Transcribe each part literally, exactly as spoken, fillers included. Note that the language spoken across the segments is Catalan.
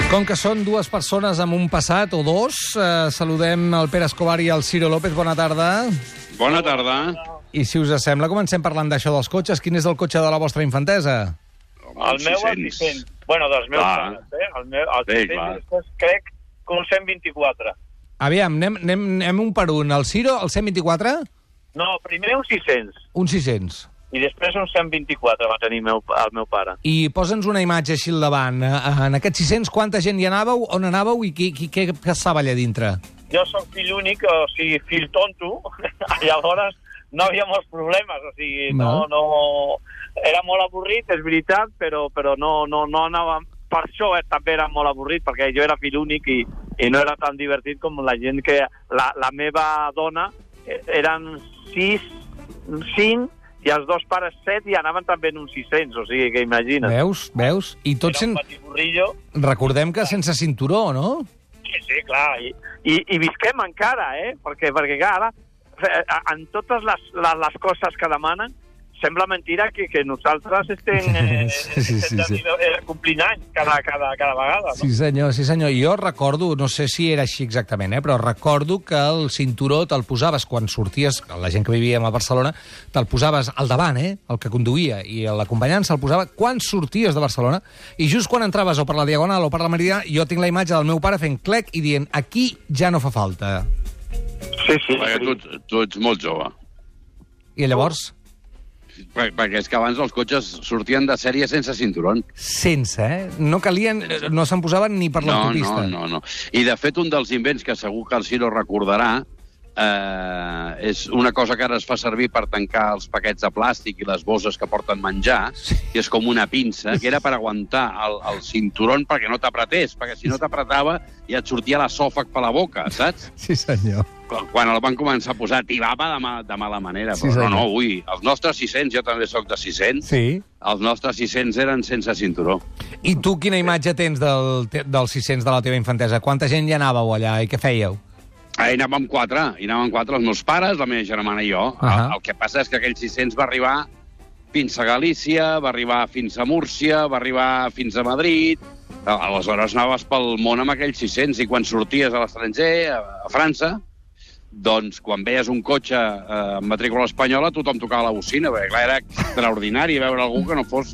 Com que són dues persones amb un passat, o dos, eh, saludem el Pere Escobar i el Ciro López. Bona tarda. Bona tarda. I si us sembla, comencem parlant d'això dels cotxes. Quin és el cotxe de la vostra infantesa? Home, el meu, el sis cents. Bueno, dels meus Clar. pares, eh? El meu, el Sí, sis cents, clar. i després crec que un cent vint-i-quatre. Aviam, anem, anem, anem un per un. El Ciro, el cent vint-i-quatre? No, primer un sis cents, Un sis cents. i després un cent vint-i-quatre va tenir meu, el meu pare. I posa'ns una imatge així al davant. Eh, En aquests sis cents, quanta gent hi anàveu? On anàveu i qui, qui, què passava allà dintre? Jo sóc fill únic, o sigui, fill tonto, llavors no havia molts problemes, o sigui, no, no... Era molt avorrit, és veritat, però, però no, no, no anava... Per això eh, també era molt avorrit, perquè jo era fill únic i, i no era tan divertit com la gent que... La, la meva dona eh, eren sis, cinc, i els dos pares set i anaven també en uns sis cents, o sigui que imagina't. Veus? Veus? I tot Era sen... un petit burrillo. Recordem que sense cinturó, no? Sí, sí, clar, i, i, i visquem encara, eh? Perquè, perquè clar, ara, eh, en totes les, les, les coses que demanen, sembla mentira que, que nosaltres estem, eh, Sí, sí, sí, sí. eh, complint anys cada, cada, cada vegada, no? Sí, senyor, sí, senyor. Jo recordo, no sé si era així exactament, eh, però recordo que el cinturó te'l posaves quan sorties, la gent que vivíem a Barcelona, te'l posaves al davant, eh, el que conduïa, i l'acompanyant se'l posava quan sorties de Barcelona, i just quan entraves o per la Diagonal o per la Meridiana, jo tinc la imatge del meu pare fent clec i dient, aquí ja no fa falta. Sí, sí. Perquè tu, ets- tu ets molt jove. I llavors, Per, perquè és que abans els cotxes sortien de sèrie sense cinturón. sense, eh? No calien, no se'n posaven ni per No, l'autopista. no, no, no. I, de fet, un dels invents que segur que el Ciro recordarà eh, és una cosa que ara es fa servir per tancar els paquets de plàstic i les bosses que porten menjar, Sí. que és com una pinça, que era per aguantar el, el cinturón perquè no t'apretés, perquè si no t'apretava ja et sortia l'esòfag per la boca, saps? Sí, senyor. Quan- Quan el van començar a posar, tibava de, ma, de mala manera. Sí, Però senyor. no, no, ui, els nostres sis cents, jo també sóc de sis cents, Sí. els nostres sis cents eren sense cinturó. I tu quina imatge tens del, dels sis cents de la teva infantesa? Quanta gent hi anàveu allà i què fèieu? Hi anàvem quatre, hi anàvem quatre, els meus pares, la meva germana i jo. Uh Ahà. -huh. el, el que passa és que aquell sis cents va arribar fins a Galícia, va arribar fins a Múrcia, va arribar fins a Madrid. Aleshores anaves pel món amb aquells sis cents i quan sorties a l'estranger, a, a França, doncs quan veies un cotxe eh, amb matrícula espanyola tothom tocava la bocina, perquè clar, era extraordinari veure algú que no fos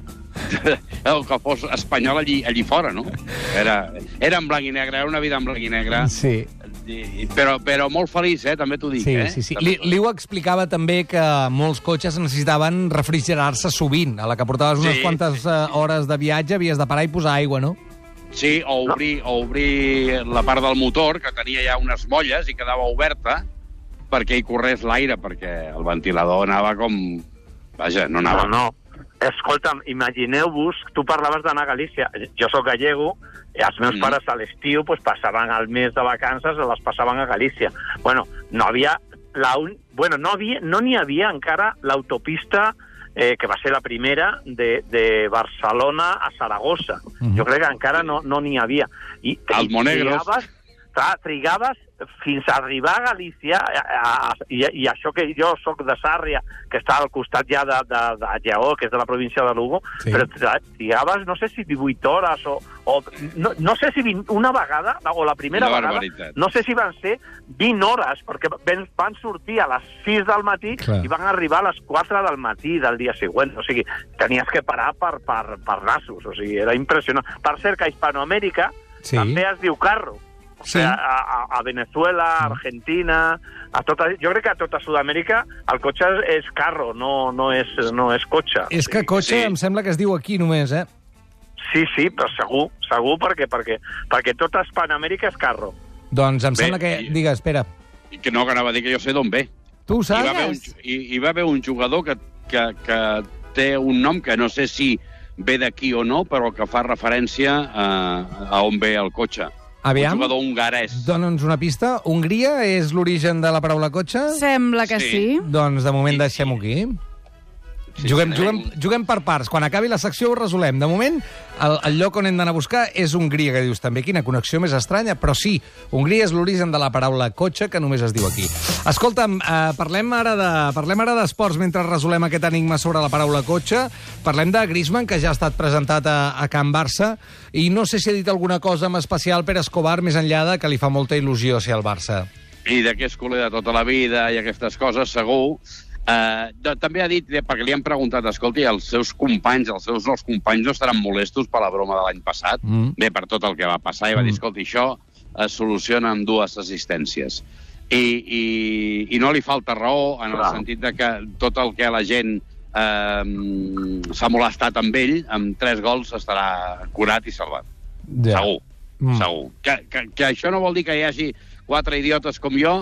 que fos espanyol allí, allí fora, no? Era, era en blanc i negre, era una vida en blanc i negre. Sí. I, però, però molt feliç, eh? També t'ho dic, Sí, eh? sí, sí. També Li, t'ho dic. Liu explicava també que molts cotxes necessitaven refrigerar-se sovint. A la que portaves unes Sí, quantes sí, eh, hores de viatge havies de parar i posar aigua, no? Sí, o obrir, o obrir la part del motor, que tenia ja unes molles i quedava oberta, perquè hi corrés l'aire, perquè el ventilador anava com... Vaja, no anava... No, no. Escolta'm, imagineu-vos, tu parlaves d'anar a Galícia. Jo sóc gallego, i els meus Mm. pares a l'estiu pues, passaven el mes de vacances, les passaven a Galícia. Bueno, no havia... La un... bueno, no havia, no n'hi havia encara l'autopista eh, que va ser la primera de, de Barcelona a Saragossa. Mhm. Jo crec que encara no no n'hi havia. I, Els i monegros. trigaves, clar, trigaves fins a arribar a Galícia, a, a, i, i això que jo sóc de Sàrria, que està al costat ja de, de, de Lleó, que és de la província de Lugo, Sí. però trigaves, no sé si divuit hores o... o no, no sé si vint, una vegada, o la primera Una vegada, barbaritat. no sé si van ser vint hores, perquè van, van sortir a les sis del matí Clar. i van arribar a les quatre del matí del dia següent. O sigui, tenies que parar per, per, per nassos. O sigui, era impressionant. Per cert, que a Hispanoamèrica Sí. també es diu carro. O Sí. sigui, a, a, a Venezuela, a Argentina... A tota, jo crec que a tota Sud-amèrica el cotxe és carro, no, no, és, no és cotxe. És que cotxe Sí. em sembla que es diu aquí només, eh? Sí, sí, però segur, segur, perquè, perquè, perquè tota Hispanoamèrica és carro. Doncs em Bé, sembla que... i- Digues, espera. I que no, que anava a dir que jo sé d'on ve. Tu ho Hi va, haver un, saps? hi, hi va haver un jugador que, que, que té un nom que no sé si ve d'aquí o no, però que fa referència a, a on ve el cotxe. Aviam. Un jugador hongarès. Dóna'ns una pista. Hongria és l'origen de la paraula cotxe? Sembla que Sí. sí. Doncs de moment Sí. deixem-ho aquí. Sí, juguem, sí, juguem, juguem per parts. Quan acabi la secció ho resolem. De moment, el, el lloc on hem d'anar a buscar és Hongria, que dius també. Quina connexió més estranya, però sí, Hongria és l'origen de la paraula cotxe, que només es diu aquí. Escolta'm, eh, parlem ara de parlem ara d'esports mentre resolem aquest enigma sobre la paraula cotxe. Parlem de Griezmann, que ja ha estat presentat a, a Can Barça, i no sé si ha dit alguna cosa en especial per Escobar, més enllà de que li fa molta il·lusió ser al Barça. I de que és culer de tota la vida i aquestes coses, segur. Uh, també ha dit, perquè li han preguntat, escolti, els seus companys, els seus nous companys no estaran molestos per la broma de l'any passat, mm. bé, per tot el que va passar, i va dir, escolti, això es soluciona amb dues assistències. I, i, i no li falta raó, en el sentit de que tot el que la gent eh, s'ha molestat amb ell, amb tres gols estarà curat i salvat. Yeah. Segur, mm. segur. Que, que, que això no vol dir que hi hagi quatre idiotes com jo,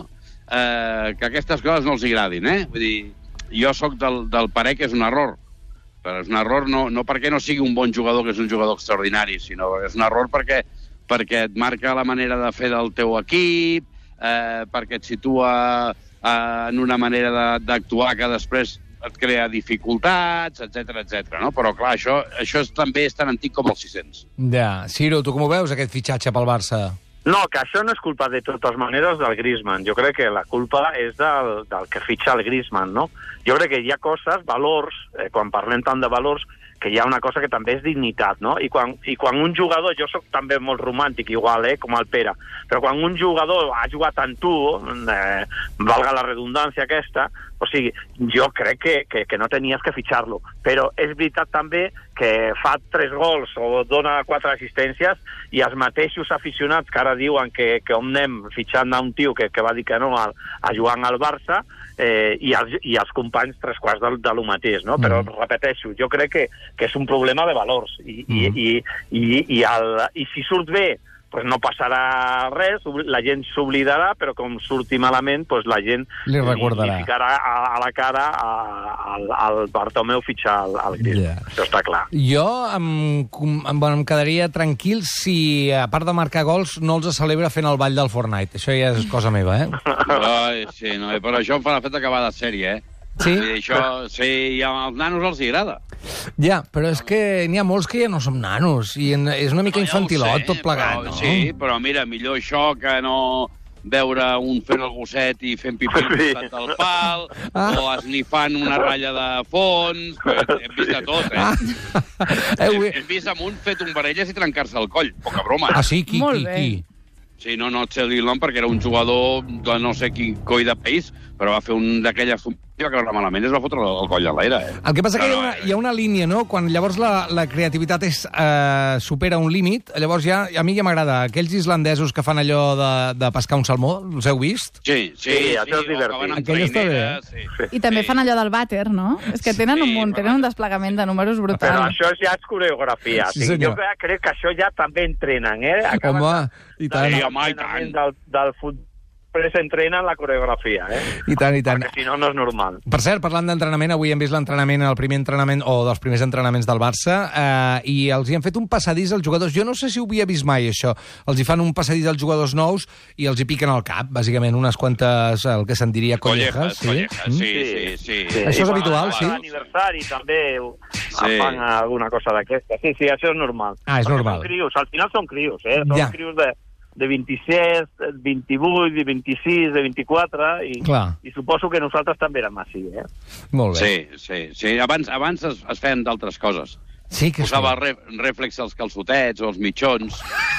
eh, que aquestes coses no els agradin, eh? Vull dir, jo sóc del, del parer que és un error. Però és un error no, no perquè no sigui un bon jugador, que és un jugador extraordinari, sinó que és un error perquè, perquè et marca la manera de fer del teu equip, eh, perquè et situa eh, en una manera d'actuar que després et crea dificultats, etcètera, etcètera, no? Però, clar, això, això és, també és tan antic com els sis-cents. Ja. Ciro, tu com ho veus, aquest fitxatge pel Barça? No, que això no és culpa de totes maneres del Griezmann. Jo crec que la culpa és del, del que fitxa el Griezmann, no? Jo crec que hi ha coses, valors, eh, quan parlem tant de valors, que hi ha una cosa que també és dignitat, no? I quan, i quan un jugador, jo sóc també molt romàntic igual, eh, com el Pere, però quan un jugador ha jugat amb tu, eh, valga la redundància aquesta, o sigui, jo crec que, que, que no tenies que fitxar-lo. Però és veritat també que fa tres gols o dona quatre assistències i els mateixos aficionats que ara diuen que, que on anem fitxant a un tio que, que va dir que no a, a jugar al Barça, eh, i, els, i els companys tres quarts de, de lo mateix, no? Però, mm. repeteixo, jo crec que, que és un problema de valors i, mm. i, i, i, i, el, i si surt bé, pues no passarà res, la gent s'oblidarà, però com surti malament, pues la gent li recordarà. Li ficarà a, a la cara al, al Bartomeu fitxar al, al Griezmann. Yeah. Això està clar. Jo em, em, bueno, em quedaria tranquil si, a part de marcar gols, no els celebra fent el ball del Fortnite. Això ja és cosa meva, eh? Ai, sí, no, però això em fa la fet d'acabar de sèrie, eh? Sí? I això, sí, i als nanos els agrada. Ja, però és que n'hi ha molts que ja no som nanos, i en, és una mica no, ja infantilot sé, tot plegat, però, no? Sí, però mira, millor això que no veure un fent el gosset i fent pipí al costat del pal, ah. o esnifant una ratlla de fons, hem vist de tot, eh? Ah. Hem, hem vist amb un fet un varelles i trencar-se el coll, poca broma. Ah, sí? Qui, qui, qui? Sí, no, no et sé dir el nom perquè era un jugador de no sé quin coi de país, però va fer un d'aquelles que malament es va fotre el coll a l'aire. Eh? El que passa que hi ha una, hi ha una línia, no? Quan llavors la, la creativitat és, eh, supera un límit, llavors ja, a mi ja m'agrada. Aquells islandesos que fan allò de, de pescar un salmó, els heu vist? Sí, sí, sí, això és divertit. Aquell està bé. Sí, sí. I també fan allò del vàter, no? És que tenen, sí, un munt, tenen un desplegament de números brutal. Però això ja és coreografia. Sí, sí, jo crec que això ja també entrenen, eh? Acaben home, i tant. Sí, home, i tant. Del, del futbol. Però s'entrenen la coreografia, eh? I tant, i tant. Perquè si no, no és normal. Per cert, parlant d'entrenament, avui hem vist l'entrenament, el primer entrenament, o dels primers entrenaments del Barça, eh, i els hi han fet un passadís als jugadors. Jo no sé si ho havia vist mai, això. Els hi fan un passadís als jugadors nous i els hi piquen al cap, bàsicament, unes quantes, el que se'n diria collejas. Sí? Collejas, sí, sí, sí, sí. sí. Això és habitual, sí? L'aniversari també sí. fan alguna cosa d'aquesta. Sí, sí, això és normal. Ah, és perquè normal. Són crios, al final són crios, eh? Són ja. crios de... de vint-i-set, vint-i-vuit, de vint-i-sis, de vint-i-quatre, i, i suposo que nosaltres també érem així, eh? Molt bé. Sí, sí, sí. Abans, abans es, es feien d'altres coses. Sí, que posava re, rèflex als calçotets o als mitjons.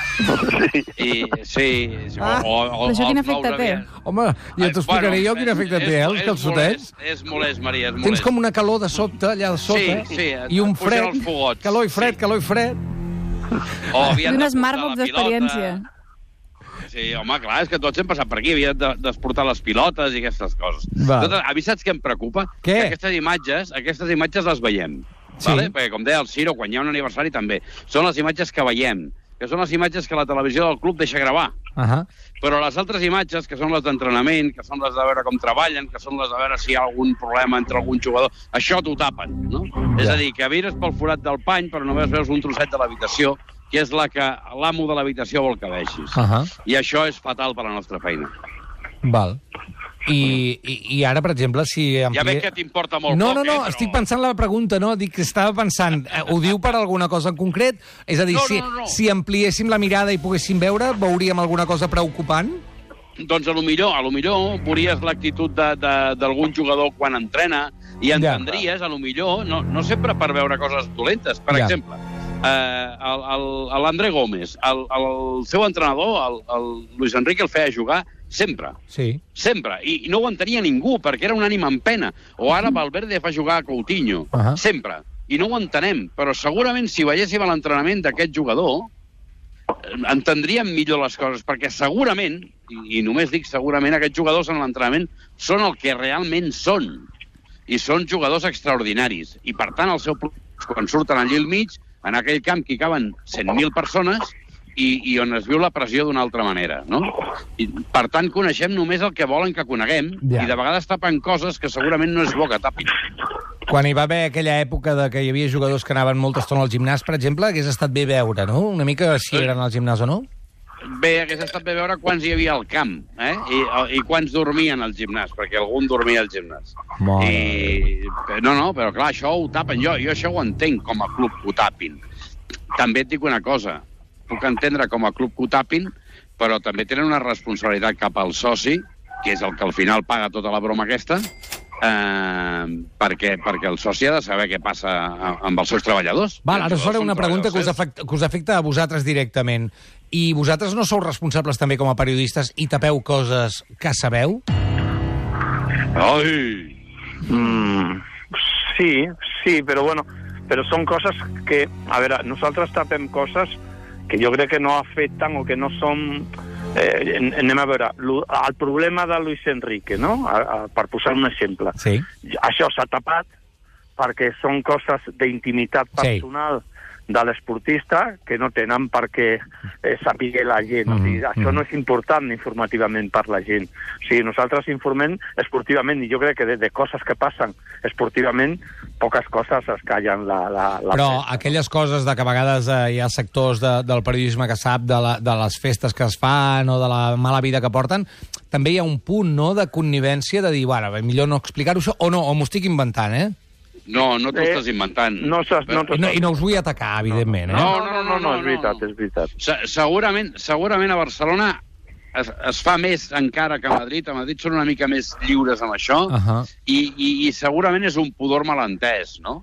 Sí. I, sí. Ah, o, o, això quin efecte té? Home, ja t'ho explicaré bueno, jo quin efecte té, eh, els calçotets. És molest, Maria, és molest. Tens com una calor de sobte, allà de sota, sí, sí, i un fred, calor i fred, sí. calor i fred. O I un smartbox d'experiència. Sí, home, clar, és que tots hem passat per aquí, havien d'esportar les pilotes i aquestes coses. Tot, a mi saps què em preocupa? Què? Que aquestes imatges, aquestes imatges les veiem. Sí. Vale? Perquè, com deia el Ciro, quan hi ha un aniversari també, són les imatges que veiem, que són les imatges que la televisió del club deixa gravar. Uh -huh. Però les altres imatges, que són les d'entrenament, que són les de veure com treballen, que són les de veure si hi ha algun problema entre algun jugador, això t'ho tapen, no? Ja. És a dir, que mires pel forat del pany, però només veus un trosset de l'habitació, que és la que l'amo de l'habitació vol que vegis. Uh -huh. I això és fatal per a la nostra feina. Val. I, i, i ara, per exemple, si... Amplia... Ja veig que t'importa molt no, poc, no, no, eh, però... estic pensant la pregunta, no? Dic que estava pensant, eh, ho diu per alguna cosa en concret? És a dir, No, si, no, no. si ampliéssim la mirada i poguéssim veure, veuríem alguna cosa preocupant? Doncs a lo millor, a lo millor veuries l'actitud d'algun jugador quan entrena i entendries, a lo millor, no, no sempre per veure coses dolentes. Per Ja. exemple, eh, l'André Gómez, el, el seu entrenador, el, el Luis Enrique, el feia jugar sempre. Sí. Sempre. I, I no ho entenia ningú, perquè era un ànima en pena. O ara Valverde fa jugar a Coutinho. Uh -huh. Sempre. I no ho entenem. Però segurament si veiéssim l'entrenament d'aquest jugador, entendríem millor les coses, perquè segurament, i, i només dic segurament, aquests jugadors en l'entrenament són el que realment són. I són jugadors extraordinaris. I, per tant, el seu quan surten allí al mig, en aquell camp que hi caben cent mil persones, i, i on es viu la pressió d'una altra manera, no? I, per tant, coneixem només el que volen que coneguem, Ja. i de vegades tapen coses que segurament no és bo que tapin. Quan hi va haver aquella època de que hi havia jugadors que anaven molta estona al gimnàs, per exemple, hagués estat bé veure, no? Una mica si eren al gimnàs o no? Bé, hagués estat bé veure quants hi havia al camp, eh? I, i quants dormien al gimnàs, perquè algun dormia al gimnàs. Mare. I... No, no, però clar, això ho tapen. Jo, jo això ho entenc com a club que ho tapin. També et dic una cosa, puc entendre com a club que ho tapin, però també tenen una responsabilitat cap al soci, que és el que al final paga tota la broma aquesta, eh, perquè, perquè el soci ha de saber què passa amb els seus treballadors. Val, ara us faré una pregunta que us, afecta. afecta, que us afecta a vosaltres directament. I vosaltres no sou responsables també com a periodistes i tapeu coses que sabeu? Ai! Mm, sí, sí, però bueno, però són coses que, a veure, nosaltres tapem coses que jo crec que no afecten o que no són... Eh, anem a veure, el problema de Luis Enrique, no? A, a, per posar un exemple. Sí. Això s'ha tapat perquè són coses d'intimitat personal sí. de l'esportista que no tenen per què eh, saber la gent. Mm -hmm. O sigui, això no és important informativament per la gent. O sigui, nosaltres informem esportivament i jo crec que de, de coses que passen esportivament poques coses es callen la, la, la Però festa. aquelles coses de que a vegades eh, hi ha sectors de, del periodisme que sap de, la, de les festes que es fan o de la mala vida que porten, també hi ha un punt, no?, de connivència, de dir, bueno, millor no explicar-ho això, o no, o m'ho estic inventant, eh? No, no t'ho Eh, estàs inventant. No, s'has- no, I no, I no us vull atacar, evidentment, eh? No, no, no, no, no, és veritat, és veritat. Se- Segurament, segurament a Barcelona es, es fa més encara que a Madrid. A Madrid són una mica més lliures amb això, Uh -huh. i, i, i segurament és un pudor malentès, no?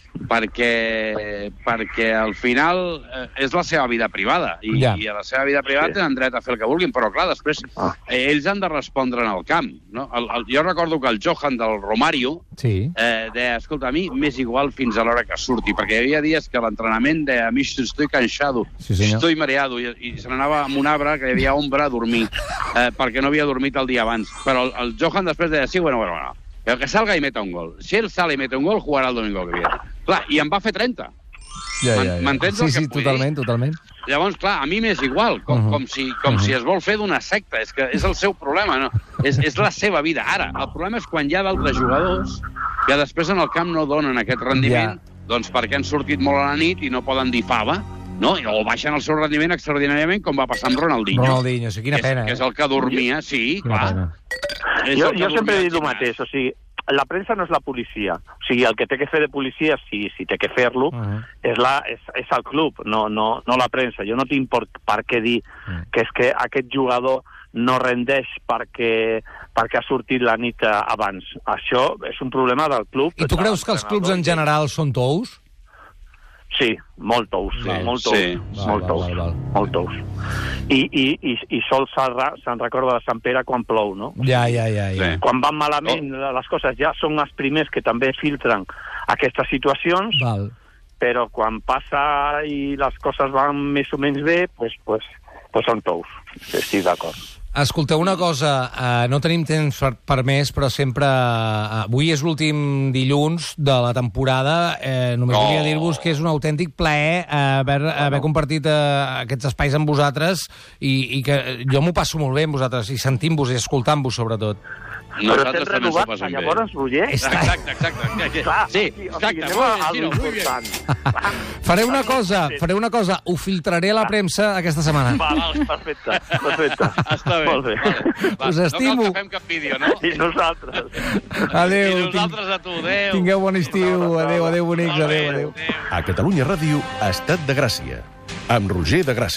Perquè, perquè al final eh, és la seva vida privada, i, Ja. i a la seva vida privada Sí. tenen dret a fer el que vulguin, però clar, després Ah. eh, ells han de respondre en el camp, no? El, el, jo recordo que el Johan del Romario Sí. eh, deia, escolta, a mi m'és igual fins a l'hora que surti, perquè hi havia dies que l'entrenament deia, a mi estoy cansado, Sí, senyor. estoy mareado, i, i se n'anava amb un arbre que hi havia ombra a dormir, eh, perquè no havia dormit el dia abans. Però el, el Johan després deia, sí, bueno, bueno, bueno, pero que salga y meta un gol. Si él sale y mete un gol, jugarà el domingo que viene. Clar, i en va fer trenta. Ja, Man- ja, ja. m'entens Sí, el que sí, et vull totalment, totalment. Llavors, clar, a mi m'és igual, com, Uh -huh. com, si, com Uh -huh. si es vol fer d'una secta. És que és el seu problema, no? És, és la seva vida. Ara, el problema és quan hi ha d'altres jugadors que després en el camp no donen aquest rendiment, Ja. doncs perquè han sortit molt a la nit i no poden dir fava, no? O baixen el seu rendiment extraordinàriament, com va passar amb Ronaldinho. Ronaldinho, sí, quina que és, pena, que eh? és el que dormia, sí, Quina clar. pena. És Jo, el que jo sempre dormia he dit al el gimnàs. mateix, o sigui, la premsa no és la policia. O sigui, el que té que fer de policia, si, si té que fer-lo, Uh -huh. és, la, és, és el club, no, no, no la premsa. Jo no tinc per, per què dir Mm. que és que aquest jugador no rendeix perquè, perquè ha sortit la nit eh, abans. Això és un problema del club. I tu creus que els clubs en general són tous? Sí, molt tous, sí, Val, molt tous, sí. molt Val, tous, val, val. molt tous. I, i, i, i sol se'n re- se'n recorda de Sant Pere quan plou, no? Ja, ja, ja. ja. Sí. Quan van malament les coses, ja són els primers que també filtren aquestes situacions, Val. però quan passa i les coses van més o menys bé, pues, pues, pues són tous. Estic d'acord. Escolteu una cosa, uh, no tenim temps per, per més, però sempre... Uh, avui és l'últim dilluns de la temporada. Eh, només Oh. volia dir-vos que és un autèntic plaer uh, haver, haver compartit uh, aquests espais amb vosaltres i, i que jo m'ho passo molt bé amb vosaltres, i sentint-vos i escoltant-vos, sobretot. Nosaltres estem també ens ho renovant, passem bé. llavors, Roger... Exacte, exacte. Clar, Sí, o sigui, exacte. anem Molt a bé, algo Ciro, muy bien. important. Faré una cosa, faré una cosa. Ho filtraré a la premsa aquesta setmana. Va, val, perfecte, perfecte. Està bé. Molt bé. Vale, va, Us estimo. No cal que fem cap vídeo, no? I nosaltres. Adéu. I nosaltres a tu, adéu. Tingueu bon estiu. Adéu, adéu, bonics. Molt bé, Adéu, adéu. adéu. A Catalunya Ràdio, Estat de Gràcia, amb Roger de Gràcia.